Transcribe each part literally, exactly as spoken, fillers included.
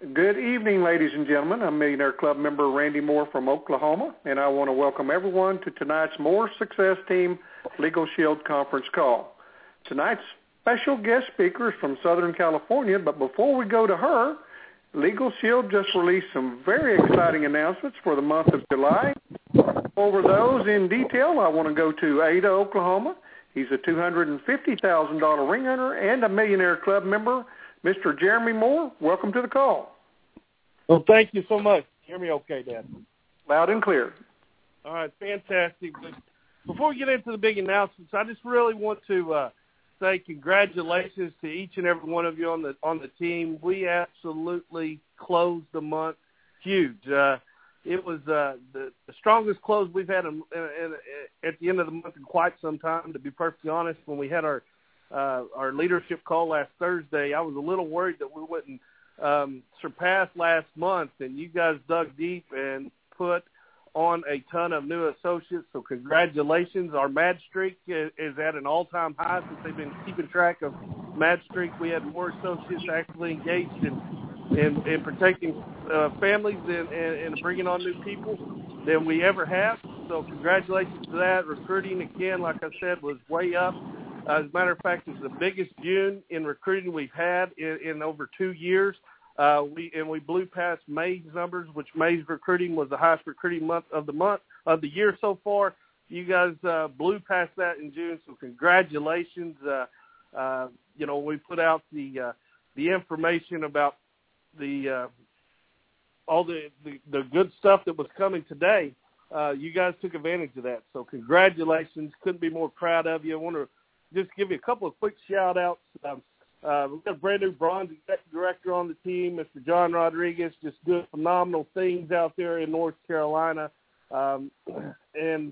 Good evening, ladies and gentlemen. I'm Millionaire Club member Randy Moore from Oklahoma, and I want to welcome everyone to tonight's More Success Team Legal Shield conference call. Tonight's special guest speaker is from Southern California, but before we go to her, Legal Shield just released some very exciting announcements for the month of July. Over those in detail, I want to go to Ada, Oklahoma. He's a two hundred fifty thousand dollars ring earner and a Millionaire Club member. Mister Jeremy Moore, welcome to the call. Well, thank you so much. Hear me okay, Dad? Loud and clear. All right, fantastic. Before we get into the big announcements, I just really want to uh, say congratulations to each and every one of you on the on the team. We absolutely closed the month huge. Uh, it was uh, the, the strongest close we've had in, in, in, at the end of the month in quite some time, to be perfectly honest. When we had our uh, our leadership call last Thursday, I was a little worried that we wouldn't um, surpass last month, and you guys dug deep and put on a ton of new associates, so congratulations. Our Mad Streak is, is at an all-time high since they've been keeping track of Mad Streak. We had more associates actually engaged in in, in protecting uh, families and, and, and bringing on new people than we ever have. So congratulations to that. Recruiting, again, like I said, was way up. Uh, as a matter of fact, it's the biggest June in recruiting we've had in, in over two years. Uh, we and we blew past May's numbers, which May's recruiting was the highest recruiting month of the month of the year so far. You guys uh, blew past that in June, so congratulations. Uh, uh, you know, we put out the uh, the information about the uh, all the, the the good stuff that was coming today. Uh, you guys took advantage of that, so congratulations. Couldn't be more proud of you. I want to just give you a couple of quick shout outs. Um, Uh, we've got a brand new bronze executive director on the team, Mister John Rodriguez, just doing phenomenal things out there in North Carolina. Um, and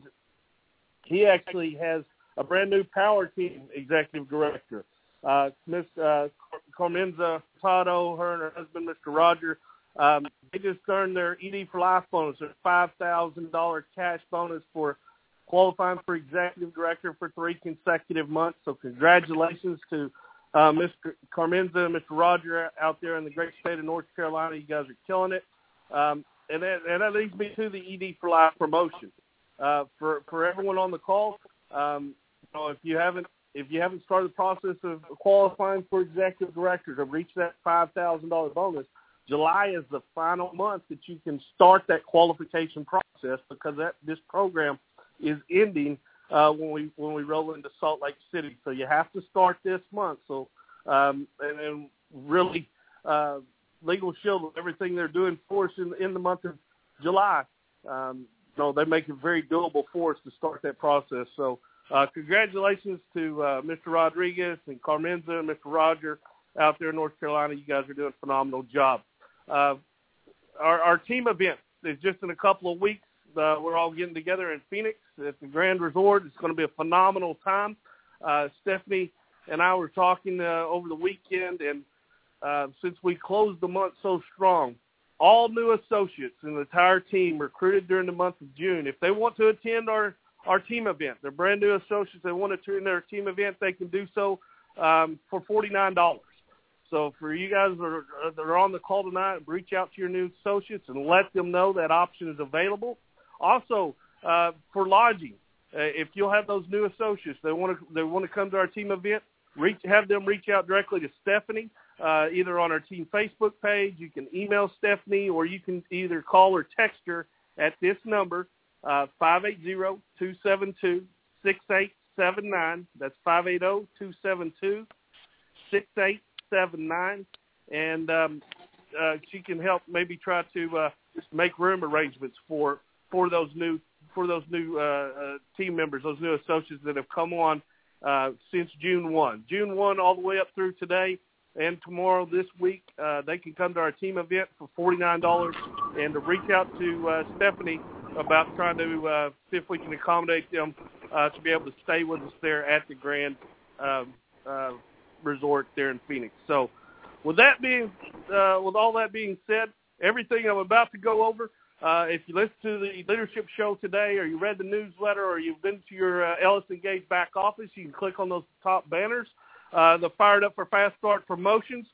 he actually has a brand new power team executive director, uh, Miss uh, Carmenza Furtado, her and her husband, Mister Roger. Um, they just earned their E D for Life bonus, a five thousand dollars cash bonus for qualifying for executive director for three consecutive months. So congratulations to Uh, Mister Carmenza and Mister Roger out there in the great state of North Carolina. You guys are killing it. Um, and, that, and that leads me to the E D for Life promotion. Uh, for, for everyone on the call, um, you know, if you haven't if you haven't started the process of qualifying for executive director to reach that five thousand dollars bonus, July is the final month that you can start that qualification process, because that this program is ending Uh, when we when we roll into Salt Lake City. So you have to start this month. So um, and, and really, uh, Legal Shield, everything they're doing for us in, in the month of July, um, so they make it very doable for us to start that process. So uh, congratulations to uh, Mister Rodriguez and Carmenza and Mister Roger out there in North Carolina. You guys are doing a phenomenal job. Uh, our, our team event is just in a couple of weeks. Uh, we're all getting together in Phoenix at the Grand Resort. It's going to be a phenomenal time. Uh, Stephanie and I were talking uh, over the weekend, and uh, since we closed the month so strong, all new associates in the entire team recruited during the month of June. If they want to attend our, our team event, they're brand new associates, they want to attend their team event, they can do so um, for forty-nine dollars. So for you guys that are, that are on the call tonight, reach out to your new associates and let them know that option is available. Also, uh, for lodging, uh, if you'll have those new associates, they want to they want to come to our team event, reach have them reach out directly to Stephanie, uh, either on our team Facebook page. You can email Stephanie, or you can either call or text her at this number, uh, five eight zero, two seven two, six eight seven nine. That's five eight zero, two seven two, six eight seven nine. And um, uh, she can help maybe try to uh, make room arrangements for for those new for those new uh, uh, team members, those new associates that have come on uh, since June first. June first all the way up through today and tomorrow this week, uh, they can come to our team event for forty-nine dollars, and to reach out to uh, Stephanie about trying to uh, see if we can accommodate them uh, to be able to stay with us there at the Grand uh, uh, Resort there in Phoenix. So with that being, uh, with all that being said, everything I'm about to go over, Uh, if you listen to the leadership show today, or you read the newsletter, or you've been to your uh, Ellison Gage back office, you can click on those top banners. Uh, the Fired Up for Fast Start promotions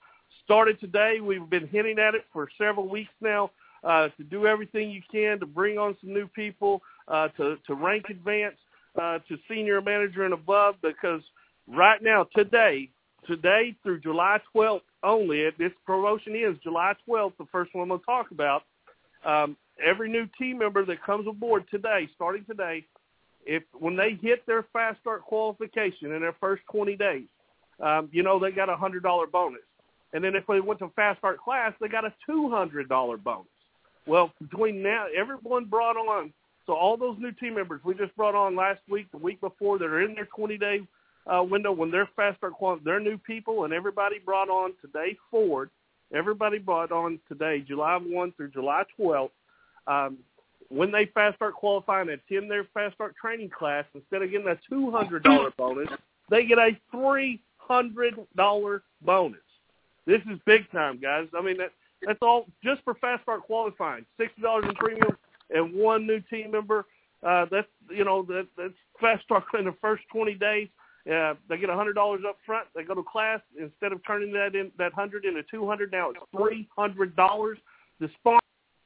started today. We've been hinting at it for several weeks now, uh, to do everything you can to bring on some new people, uh, to, to rank advance, uh, to senior manager and above, because right now, today, today through July twelfth only, this promotion is July twelfth, the first one I'm going to talk about. Um, every new team member that comes aboard today, starting today, if when they hit their fast start qualification in their first twenty days, um, you know, they got a one hundred dollars bonus. And then if they went to fast start class, they got a two hundred dollars bonus. Well, between now, everyone brought on, so all those new team members we just brought on last week, the week before, that are in their twenty-day uh, window when they're fast start qualifying, they're new people, and everybody brought on today forward. Everybody brought on today, July first through July twelfth. Um, when they fast start qualifying and attend their fast start training class, instead of getting a two hundred dollars bonus, they get a three hundred dollars bonus. This is big time, guys. I mean, that, that's all just for fast start qualifying. sixty dollars in premium and one new team member. Uh, that's, you know, that, that's fast start in the first twenty days. Uh, they get one hundred dollars up front. They go to class. Instead of turning that in that one hundred into two hundred, now it's three hundred dollars. The sponsor.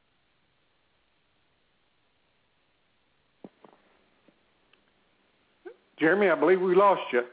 Jeremy, I believe we lost you.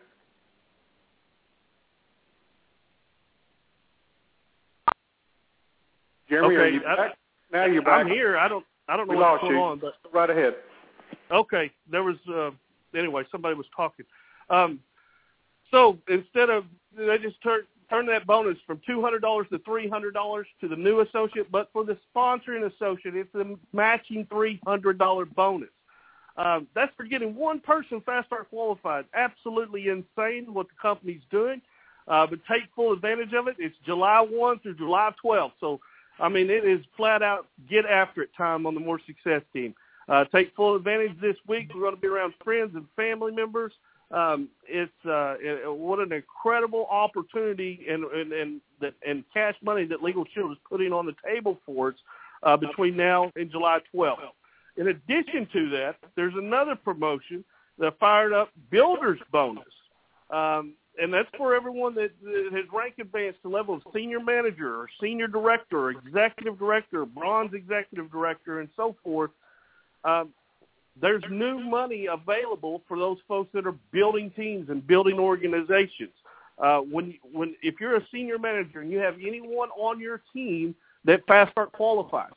Jeremy, okay, are you back? I, now you're back. I'm here. I don't. I don't know we what's lost going you. on, but right ahead. Okay, there was. Uh, anyway, somebody was talking. Um, so instead of they just turn turn that bonus from two hundred dollars to three hundred dollars to the new associate, but for the sponsoring associate, it's a matching three hundred dollars bonus. Um, that's for getting one person fast start qualified. Absolutely insane what the company's doing, uh, but take full advantage of it. It's July first through July twelfth. So, I mean, it is flat out get after it time on the More Success team. Uh, take full advantage this week. We're going to be around friends and family members. Um, it's uh, it, what an incredible opportunity and and and, that, and cash money that Legal Shield is putting on the table for us uh, between now and July twelfth. In addition to that, there's another promotion, the Fired Up Builders Bonus, um, and that's for everyone that, that has rank advanced to level of senior manager or senior director or executive director, bronze executive director, and so forth. Um, there's new money available for those folks that are building teams and building organizations. Uh, when when if you're a senior manager and you have anyone on your team that fast start qualifies,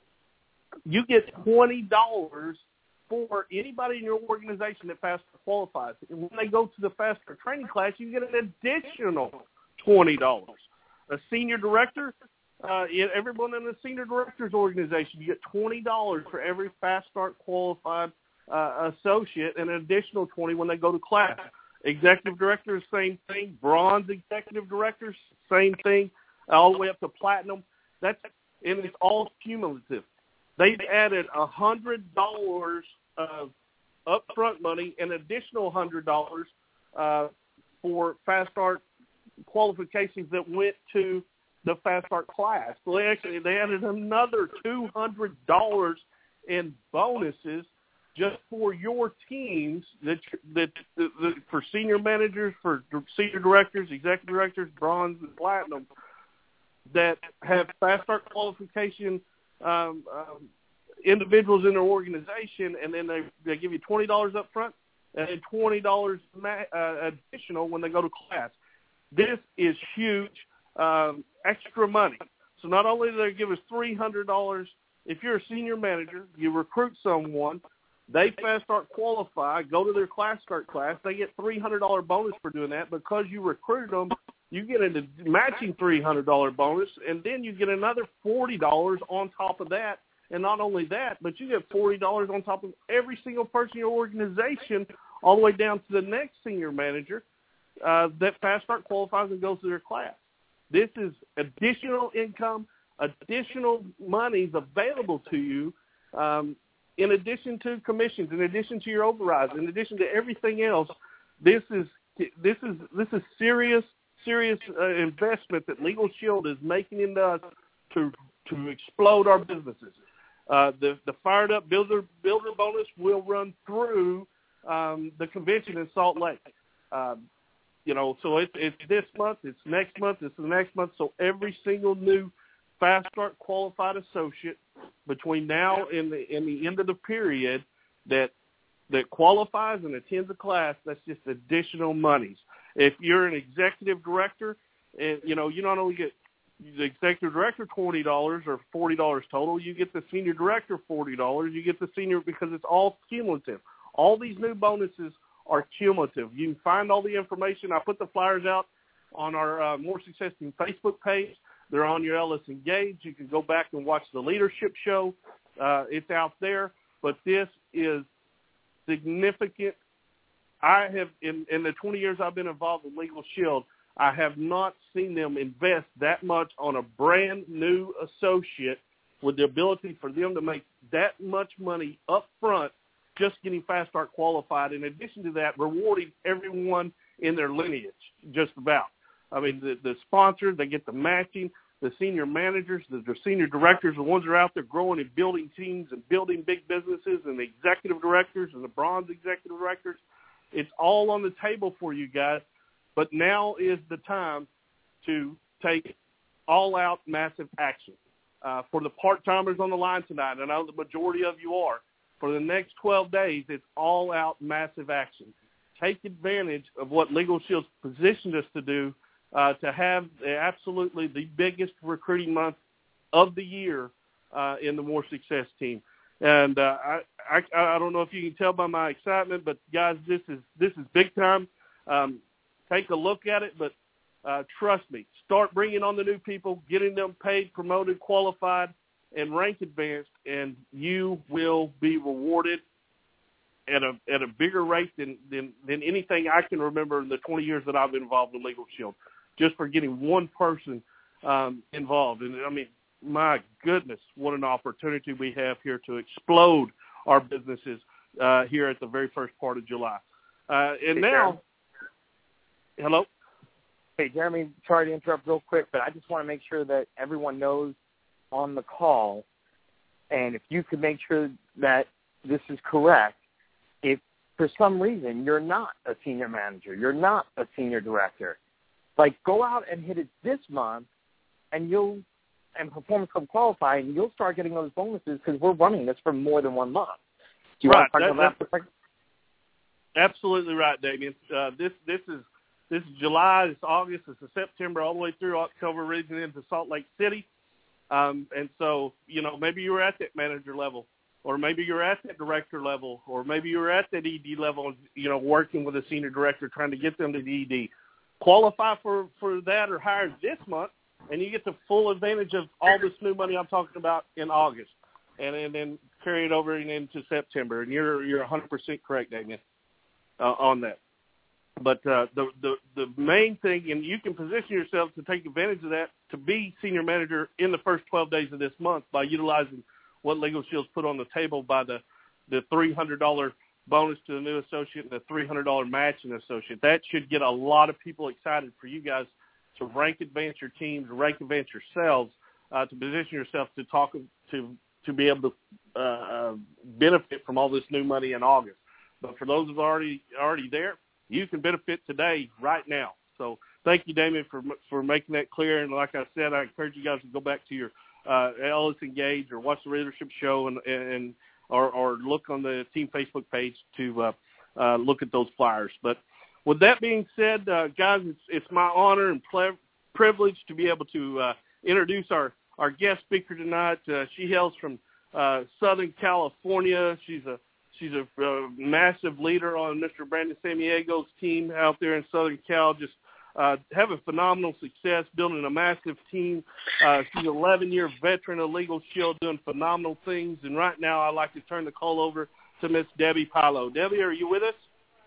you get twenty dollars for anybody in your organization that fast start qualifies. And when they go to the fast start training class, you get an additional twenty dollars. A senior director, uh, everyone in the senior director's organization, you get twenty dollars for every fast start qualified uh, associate, and an additional twenty dollars when they go to class. Executive directors, same thing. Bronze executive directors, same thing, all the way up to platinum. That's and it's all cumulative. They've added one hundred dollars of upfront money and additional one hundred dollars uh, for Fast Start qualifications that went to the Fast Start class. So they actually they added another two hundred dollars in bonuses just for your teams that that, that, that for senior managers, for senior directors, executive directors, bronze and platinum that have Fast Start qualification. Um, um, individuals in their organization, and then they, they give you twenty dollars up front and then twenty dollars ma- uh, additional when they go to class. This is huge um, extra money. So not only do they give us three hundred dollars, if you're a senior manager, you recruit someone, they fast start qualify, go to their class start class, they get three hundred dollars bonus for doing that. Because you recruited them, you get a matching three hundred dollars bonus, and then you get another forty dollars on top of that. And not only that, but you get forty dollars on top of every single person in your organization, all the way down to the next senior manager uh, that fast start qualifies and goes to their class. This is additional income, additional monies available to you, um, in addition to commissions, in addition to your overrides, in addition to everything else. This is this is this is serious serious uh, investment that Legal Shield is making into us to to explode our businesses. Uh, the the Fired Up Builder Builder Bonus will run through um, the convention in Salt Lake. Um, you know, so it's, it's this month, it's next month, it's the next month. So every single new Fast Start qualified associate between now and the, and the end of the period that that qualifies and attends a class, that's just additional monies. If you're an executive director, and you know, you not only get the executive director twenty dollars or forty dollars total, you get the senior director forty dollars, you get the senior, because it's all cumulative. All these new bonuses are cumulative. You can find all the information. I put the flyers out on our uh, More Success Team Facebook page. They're on your Ellis Engage. You can go back and watch the leadership show. Uh, it's out there. But this is significant. I have, in, in the twenty years I've been involved with Legal Shield, I have not seen them invest that much on a brand new associate with the ability for them to make that much money up front just getting Fast Start qualified. In addition to that, rewarding everyone in their lineage, just about. I mean, the, the sponsor, they get the matching, the senior managers, the, the senior directors, the ones that are out there growing and building teams and building big businesses, and the executive directors and the bronze executive directors. It's all on the table for you guys. But now is the time to take all-out massive action. Uh, for the part-timers on the line tonight, and I know the majority of you are, for the next twelve days, it's all-out massive action. Take advantage of what Legal Shield's positioned us to do, uh, to have absolutely the biggest recruiting month of the year uh, in the More Success Team. And uh, I, I, I don't know if you can tell by my excitement, but guys, this is this is big time. Um, take a look at it, but uh, trust me, start bringing on the new people, getting them paid, promoted, qualified, and rank advanced, and you will be rewarded at a at a bigger rate than, than, than anything I can remember in the twenty years that I've been involved in Legal Shield, just for getting one person um, involved. And, I mean, my goodness, what an opportunity we have here to explode our businesses uh, here at the very first part of July. Uh, and hey, now, Jeremy. Hello? Hey, Jeremy, sorry to interrupt real quick, but I just want to make sure that everyone knows on the call, and if you could make sure that this is correct, if for some reason you're not a senior manager, you're not a senior director, like go out and hit it this month, and you'll and Performance Club qualify, and you'll start getting those bonuses because we're running this for more than one month. Do you right. want to talk that, about that for a second? Absolutely right, Damien. Uh, this this is this is July, it's August, it's September, all the way through October, reaching into Salt Lake City. Um, and so, you know, maybe you were at that manager level, or maybe you're at that director level, or maybe you're at that E D level, you know, working with a senior director, trying to get them to the E D. Qualify for, for that or higher this month, and you get the full advantage of all this new money I'm talking about in August, and, and then carry it over and into September. And you're you're one hundred percent correct, Damien, uh, on that. But uh, the, the the main thing, and you can position yourself to take advantage of that, to be senior manager in the first twelve days of this month by utilizing what Legal Shield's put on the table by the, the three hundred dollars bonus to the new associate and the three hundred dollars match in the associate. That should get a lot of people excited for you guys to rank advance your teams, rank advance yourselves, uh, to position yourself to talk to to be able to uh, uh, benefit from all this new money in August. But for those who are already already there, you can benefit today, right now. So thank you, Damien, for for making that clear. And like I said, I encourage you guys to go back to your uh, Ellis Engage or watch the leadership show and, and or, or look on the team Facebook page to uh, uh, look at those flyers. But with that being said, uh, guys, it's, it's my honor and ple- privilege to be able to uh, introduce our, our guest speaker tonight. Uh, she hails from uh, Southern California. She's a She's a uh, massive leader on Mister Brandon Samiego's team out there in Southern Cal, just uh, having phenomenal success, building a massive team. Uh, she's an eleven-year veteran of Legal Shield, doing phenomenal things. And right now I'd like to turn the call over to Miss Debbie Pilo. Debbie, are you with us?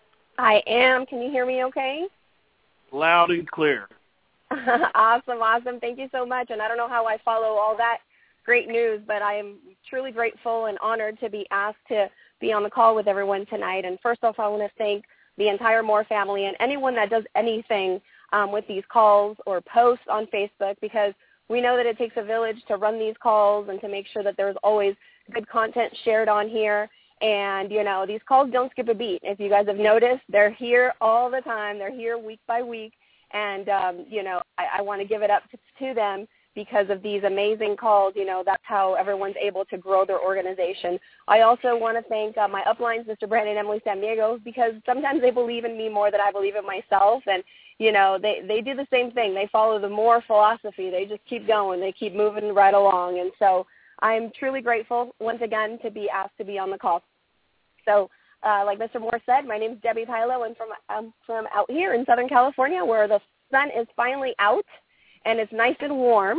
I am. Can you hear me okay? Loud and clear. Awesome, awesome. Thank you so much. And I don't know how I follow all that great news, but I am truly grateful and honored to be asked to be on the call with everyone tonight. And first off, I want to thank the entire Moore family and anyone that does anything um, with these calls or posts on Facebook, because we know that it takes a village to run these calls and to make sure that there's always good content shared on here. And, you know, these calls don't skip a beat. If you guys have noticed, they're here all the time. They're here week by week. And, um, you know, I, I want to give it up to, to them because of these amazing calls. You know, that's how everyone's able to grow their organization. I also want to thank uh, my uplines, Mister Brandon and Emily Samniego, because sometimes they believe in me more than I believe in myself. And, you know, they, they do the same thing. They follow the Moore philosophy. They just keep going. They keep moving right along. And so I'm truly grateful, once again, to be asked to be on the call. So, uh, like Mister Moore said, my name is Debbie Pilo, and from I'm from out here in Southern California, where the sun is finally out and it's nice and warm.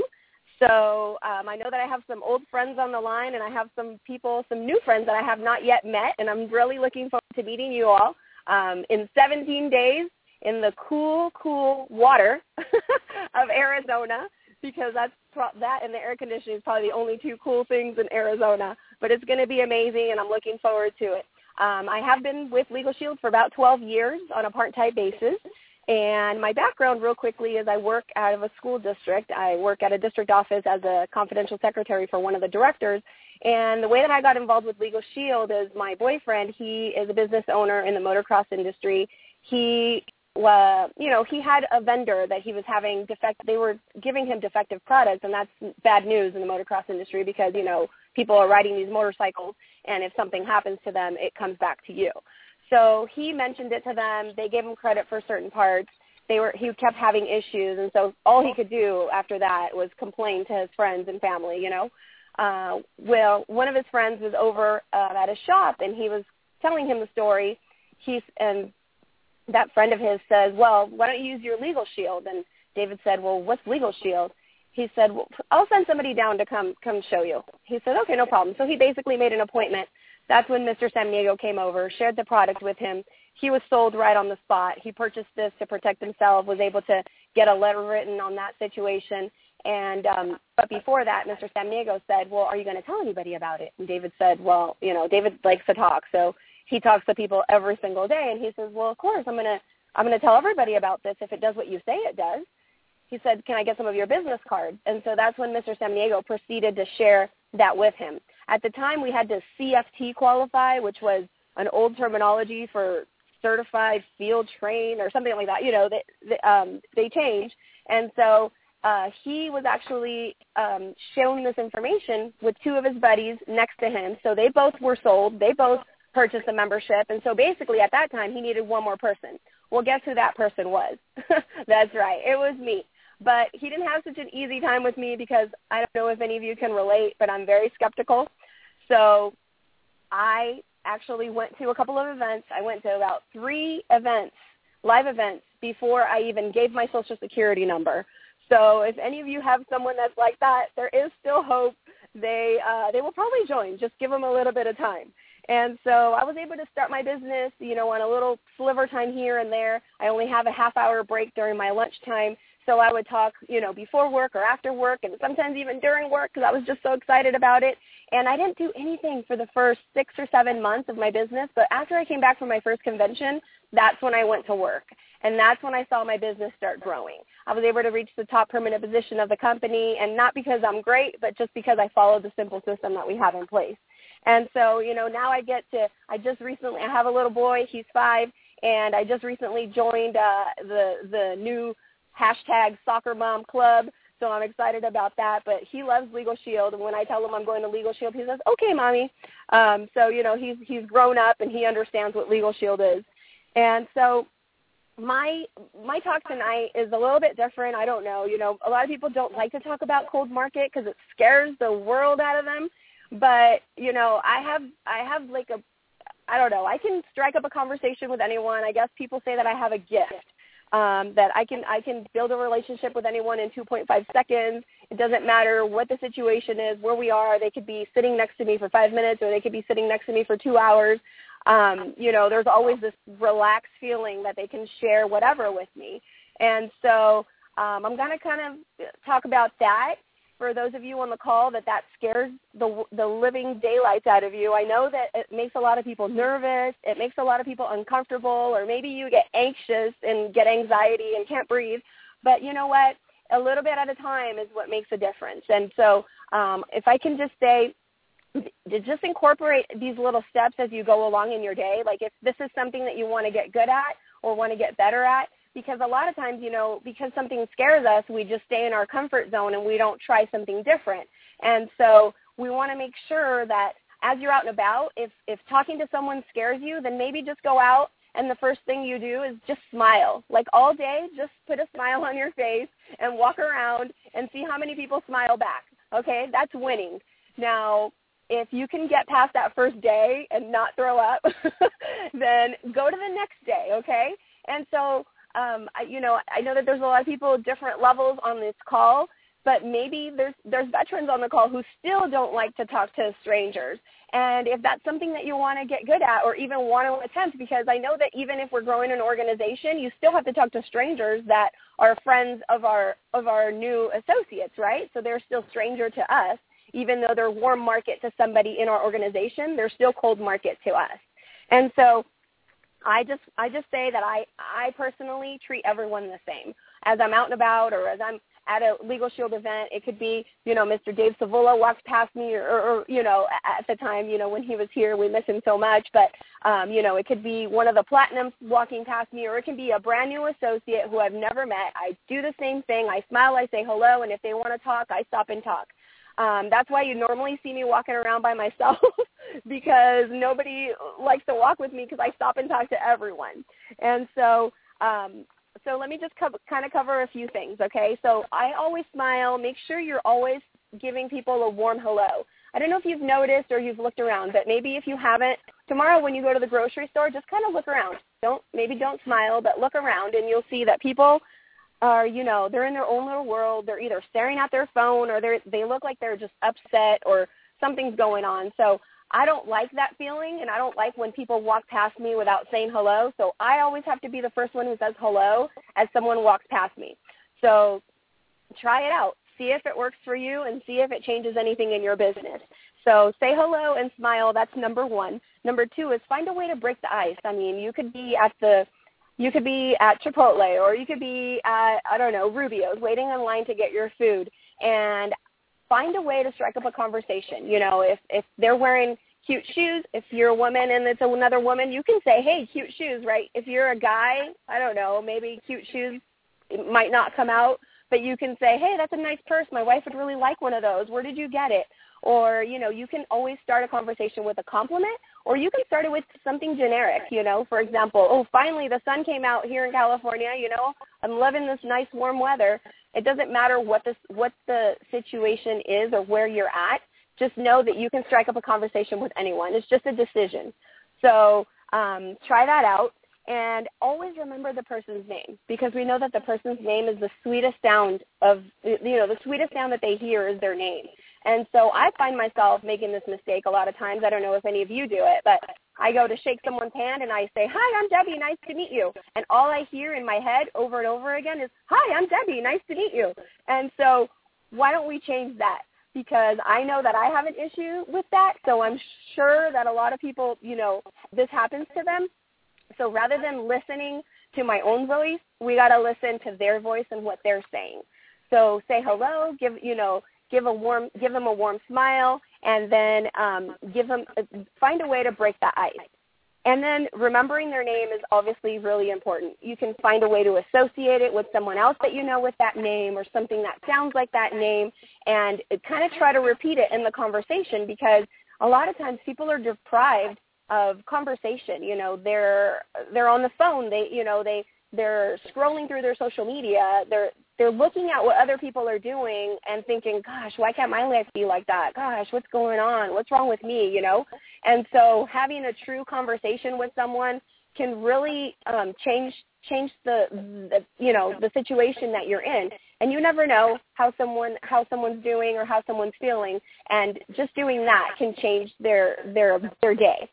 So um, I know that I have some old friends on the line, and I have some people, some new friends that I have not yet met, and I'm really looking forward to meeting you all um, in seventeen days in the cool, cool water of Arizona, because that's pro- that and the air conditioning is probably the only two cool things in Arizona. But it's going to be amazing, and I'm looking forward to it. Um, I have been with Legal Shield for about twelve years on a part-time basis. And my background, real quickly, is I work out of a school district. I work at a district office as a confidential secretary for one of the directors. And the way that I got involved with Legal Shield is my boyfriend, he is a business owner in the motocross industry. He, uh, you know, he had a vendor that he was having defect. They were giving him defective products, and that's bad news in the motocross industry because, you know, people are riding these motorcycles, and if something happens to them, it comes back to you. So he mentioned it to them. They gave him credit for certain parts. They were he kept having issues, and so all he could do after that was complain to his friends and family, you know. Uh, well, one of his friends was over uh, at his shop, and he was telling him the story. He's and that friend of his says, well, why don't you use your Legal Shield? And David said, well, what's Legal Shield? He said, well, I'll send somebody down to come come show you. He said, okay, no problem. So he basically made an appointment. That's when Mister Samniego came over, shared the product with him. He was sold right on the spot. He purchased this to protect himself, was able to get a letter written on that situation. And um, but before that, Mister Samniego said, well, are you going to tell anybody about it? And David said, well, you know, David likes to talk, so he talks to people every single day. And he says, well, of course, I'm going to I'm going to tell everybody about this if it does what you say it does. He said, can I get some of your business cards? And so that's when Mister Samniego proceeded to share that with him. At the time, we had to C F T qualify, which was an old terminology for certified field train or something like that. You know, they, they, um, they changed. And so uh, he was actually um, shown this information with two of his buddies next to him. So they both were sold. They both purchased a membership. And so basically at that time, he needed one more person. Well, guess who that person was? That's right. It was me. But he didn't have such an easy time with me because I don't know if any of you can relate, but I'm very skeptical. So I actually went to a couple of events. I went to about three events, live events, before I even gave my Social Security number. So if any of you have someone that's like that, there is still hope. They uh, they will probably join. Just give them a little bit of time. And so I was able to start my business, you know, on a little sliver time here and there. I only have a half-hour break during my lunchtime. So I would talk, you know, before work or after work and sometimes even during work because I was just so excited about it. And I didn't do anything for the first six or seven months of my business. But after I came back from my first convention, that's when I went to work. And that's when I saw my business start growing. I was able to reach the top permanent position of the company, and not because I'm great, but just because I followed the simple system that we have in place. And so, you know, now I get to, I just recently, I have a little boy, he's five, and I just recently joined uh, the the new hashtag Soccer Mom Club, so I'm excited about that. But he loves Legal Shield, and when I tell him I'm going to Legal Shield, he says, okay, Mommy. Um, so, you know, he's he's grown up, and he understands what Legal Shield is. And so my my talk tonight is a little bit different. I don't know. You know, a lot of people don't like to talk about cold market because it scares the world out of them. But, you know, I have I have like a, I don't know, I can strike up a conversation with anyone. I guess people say that I have a gift. Um, that I can I can build a relationship with anyone in two point five seconds. It doesn't matter what the situation is, where we are. They could be sitting next to me for five minutes or they could be sitting next to me for two hours. Um, you know, there's always this relaxed feeling that they can share whatever with me. And so um, I'm going to kind of talk about that. For those of you on the call that that scares the the living daylights out of you, I know that it makes a lot of people nervous. It makes a lot of people uncomfortable, or maybe you get anxious and get anxiety and can't breathe. But you know what? A little bit at a time is what makes a difference. And so um, if I can just say just incorporate these little steps as you go along in your day. Like if this is something that you want to get good at or want to get better at, because a lot of times, you know, because something scares us, we just stay in our comfort zone and we don't try something different. And so we want to make sure that as you're out and about, if, if talking to someone scares you, then maybe just go out and the first thing you do is just smile. Like all day, just put a smile on your face and walk around and see how many people smile back. Okay, that's winning. Now, if you can get past that first day and not throw up, then go to the next day, okay? And so, um, I, you know, I know that there's a lot of people at different levels on this call, but maybe there's there's veterans on the call who still don't like to talk to strangers. And if that's something that you want to get good at or even want to attempt, because I know that even if we're growing an organization, you still have to talk to strangers that are friends of our of our new associates, right? So they're still stranger to us. Even though they're warm market to somebody in our organization, they're still cold market to us. And so I just I just say that I, I personally treat everyone the same. As I'm out and about or as I'm at a Legal Shield event, it could be, you know, Mister Dave Savola walks past me or, or, or, you know, at the time, you know, when he was here, we miss him so much. But, um, you know, it could be one of the Platinums walking past me, or it can be a brand new associate who I've never met. I do the same thing. I smile, I say hello, and if they want to talk, I stop and talk. Um, that's why you normally see me walking around by myself because nobody likes to walk with me because I stop and talk to everyone. And so um, so let me just co- kind of cover a few things, okay? So I always smile. Make sure you're always giving people a warm hello. I don't know if you've noticed or you've looked around, but maybe if you haven't, tomorrow when you go to the grocery store, just kind of look around. Don't maybe don't smile, but look around, and you'll see that people are, you know, they're in their own little world. They're either staring at their phone or they they look like they're just upset or something's going on. So I don't like that feeling, and I don't like when people walk past me without saying hello. So I always have to be the first one who says hello as someone walks past me. So try it out. See if it works for you and see if it changes anything in your business. So say hello and smile. That's number one. Number two is find a way to break the ice. I mean, you could be at the You could be at Chipotle, or you could be at, I don't know, Rubio's, waiting in line to get your food, and find a way to strike up a conversation. You know, if, if they're wearing cute shoes, if you're a woman and it's another woman, you can say, hey, cute shoes, right? If you're a guy, I don't know, maybe cute shoes might not come out, but you can say, hey, that's a nice purse. My wife would really like one of those. Where did you get it? Or, you know, you can always start a conversation with a compliment, or you can start it with something generic, you know. For example, oh, finally the sun came out here in California, you know. I'm loving this nice warm weather. It doesn't matter what this, what the situation is or where you're at. Just know that you can strike up a conversation with anyone. It's just a decision. So um, try that out. And always remember the person's name, because we know that the person's name is the sweetest sound of, you know, the sweetest sound that they hear is their name. And so I find myself making this mistake a lot of times. I don't know if any of you do it, but I go to shake someone's hand and I say, hi, I'm Debbie, nice to meet you. And all I hear in my head over and over again is, hi, I'm Debbie, nice to meet you. And so why don't we change that? Because I know that I have an issue with that, so I'm sure that a lot of people, you know, this happens to them. So rather than listening to my own voice, we got to listen to their voice and what they're saying. So say hello, give, you know, give a warm, give them a warm smile, and then um, give them, find a way to break the ice. And then remembering their name is obviously really important. You can find a way to associate it with someone else that you know with that name, or something that sounds like that name, and kind of try to repeat it in the conversation, because a lot of times people are deprived of conversation. You know, they're they're on the phone. They, you know, they they're scrolling through their social media. They're they're looking at what other people are doing and thinking, gosh, why can't my life be like that? Gosh, what's going on? What's wrong with me? You know, and so having a true conversation with someone can really um, change change the, the you know the situation that you're in. And you never know how someone how someone's doing or how someone's feeling, and just doing that can change their their their day.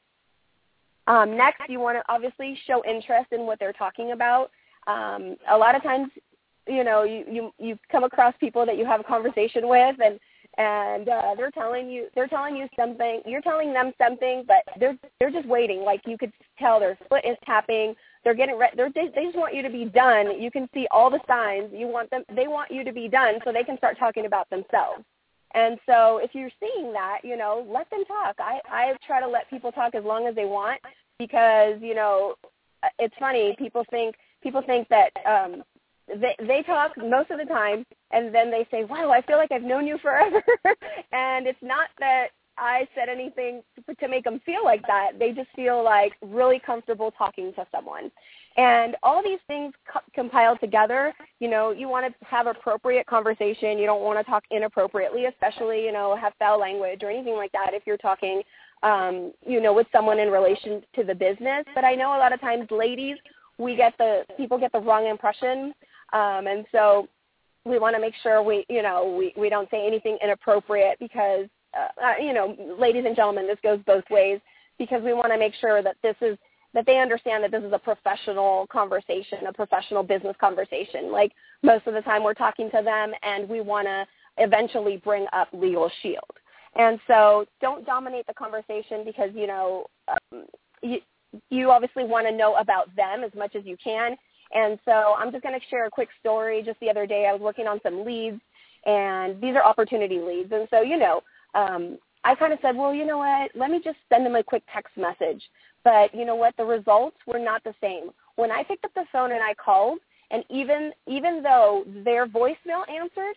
Um, next, you want to obviously show interest in what they're talking about. Um, a lot of times, you know, you, you, you come across people that you have a conversation with, and and uh, they're telling you they're telling you something. You're telling them something, but they're they're just waiting. Like, you could tell their foot is tapping. They're getting re- they're, they they just want you to be done. You can see all the signs. You want them. They want you to be done so they can start talking about themselves. And so if you're seeing that, you know, let them talk. I, I try to let people talk as long as they want because, you know, it's funny. People think people think that um, they, they talk most of the time, and then they say, wow, I feel like I've known you forever. And it's not that I said anything to, to make them feel like that. They just feel like really comfortable talking to someone. And all these things co- compiled together, you know, you want to have appropriate conversation. You don't want to talk inappropriately, especially, you know, have foul language or anything like that if you're talking, um, you know, with someone in relation to the business. But I know a lot of times ladies, we get the, people get the wrong impression. Um, and so we want to make sure we, you know, we, we don't say anything inappropriate because, uh, you know, ladies and gentlemen, this goes both ways because we want to make sure that this is, that they understand that this is a professional conversation, a professional business conversation. Like most of the time we're talking to them and we want to eventually bring up Legal Shield. And so don't dominate the conversation because, you know, um, you, you obviously want to know about them as much as you can. And so I'm just going to share a quick story. Just the other day I was working on some leads, and these are opportunity leads. And so, you know, um, I kind of said, well, you know what, let me just send them a quick text message. But you know what, the results were not the same. When I picked up the phone and I called, and even even though their voicemail answered,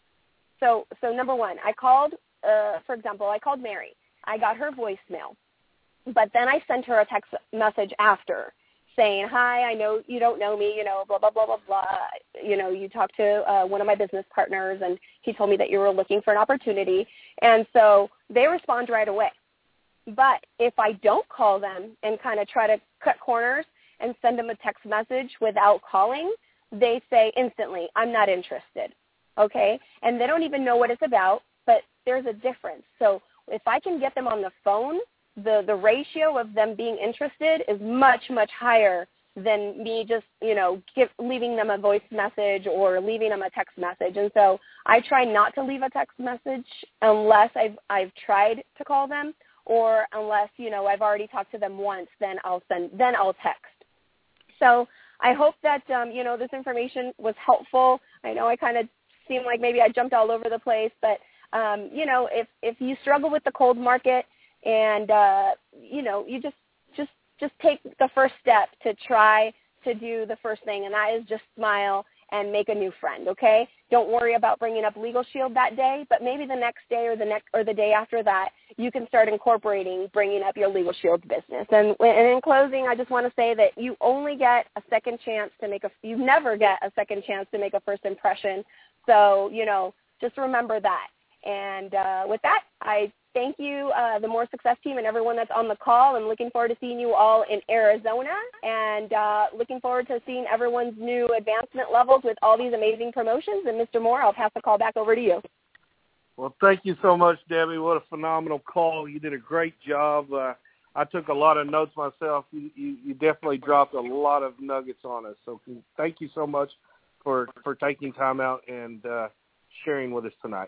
so so number one, I called, uh, for example, I called Mary. I got her voicemail. But then I sent her a text message after saying, hi, I know you don't know me, you know, blah, blah, blah, blah, blah. You know, you talked to uh, one of my business partners, and he told me that you were looking for an opportunity. And so they respond right away. But if I don't call them and kind of try to cut corners and send them a text message without calling, they say instantly, I'm not interested, okay? And they don't even know what it's about, but there's a difference. So if I can get them on the phone, the, the ratio of them being interested is much, much higher than me just, you know, give, leaving them a voice message or leaving them a text message. And so I try not to leave a text message unless I've, I've tried to call them, or unless, you know, I've already talked to them once, then I'll send, then I'll text. So I hope that, um, you know, this information was helpful. I know I kind of seemed like maybe I jumped all over the place, but, um, you know, if, if you struggle with the cold market and, uh, you know, you just, just, just take the first step to try to do the first thing, and that is just smile and make a new friend, okay? Don't worry about bringing up Legal Shield that day, but maybe the next day or the next or the day after that, you can start incorporating bringing up your Legal Shield business. And, and in closing, I just want to say that you only get a second chance to make a, you never get a second chance to make a first impression. So, you know, just remember that. And uh, with that, I thank you, uh, the More Success team and everyone that's on the call, and looking forward to seeing you all in Arizona, and uh, looking forward to seeing everyone's new advancement levels with all these amazing promotions. And Mister Moore, I'll pass the call back over to you. Well, thank you so much, Debbie. What a phenomenal call. You did a great job. Uh, I took a lot of notes myself. You, you, you definitely dropped a lot of nuggets on us. So thank you so much for, for taking time out and uh, sharing with us tonight.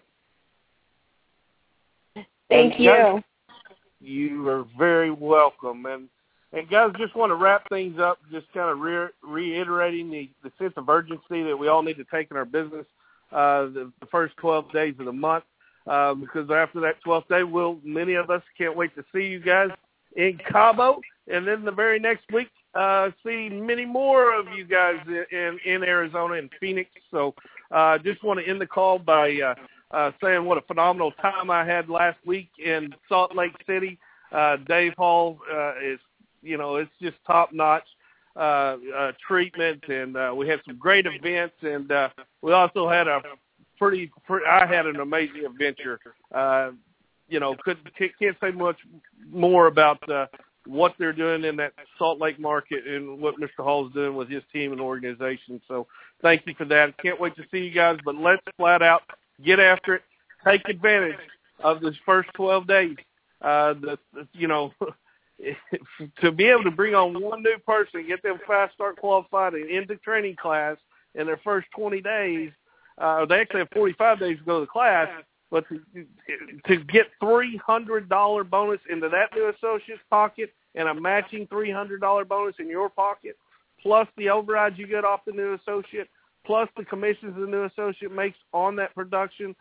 Thank and you. Guys, you are very welcome. And, and guys, just want to wrap things up, just kind of re- reiterating the, the sense of urgency that we all need to take in our business uh, the, the first twelve days of the month, uh, because after that twelfth day, we'll, many of us can't wait to see you guys in Cabo, and then the very next week, uh, see many more of you guys in, in, in Arizona and Phoenix. So uh, just want to end the call by uh, Uh, saying what a phenomenal time I had last week in Salt Lake City. Uh, Dave Hall uh, is, you know, it's just top-notch uh, uh, treatment, and uh, we had some great events, and uh, we also had a pretty, pretty I had an amazing adventure. Uh, you know, couldn't, can't say much more about uh, what they're doing in that Salt Lake market and what Mister Hall is doing with his team and organization. So thank you for that. Can't wait to see you guys, but let's flat out get after it. Take advantage of this first twelve days. Uh, the, the, you know, to be able to bring on one new person, get them fast start qualified and into training class in their first twenty days. Uh, they actually have forty-five days to go to the class, but to, to get three hundred dollars bonus into that new associate's pocket and a matching three hundred dollars bonus in your pocket, plus the overrides you get off the new associate, plus the commissions the new associate makes on that production,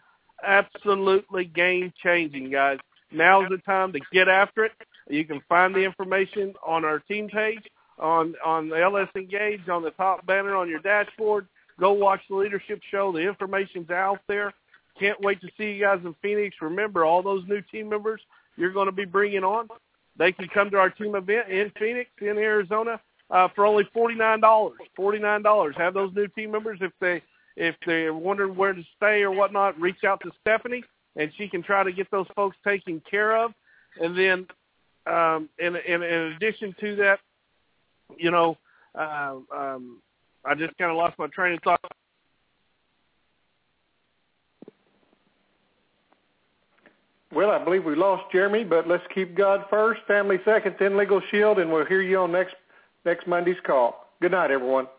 absolutely game-changing, guys. Now's the time to get after it. You can find the information on our team page, on, on the L S Engage, on the top banner on your dashboard. Go watch the leadership show. The information's out there. Can't wait to see you guys in Phoenix. Remember, all those new team members you're going to be bringing on, they can come to our team event in Phoenix, in Arizona, uh, for only forty-nine dollars. forty-nine dollars. Have those new team members, if they if they're wondering where to stay or whatnot, reach out to Stephanie, and she can try to get those folks taken care of. And then, um, in, in, in addition to that, you know, uh, um, I just kind of lost my train of thought. Well, I believe we lost Jeremy, but let's keep God first, family second, then Legal Shield, and we'll hear you on next next Monday's call. Good night, everyone.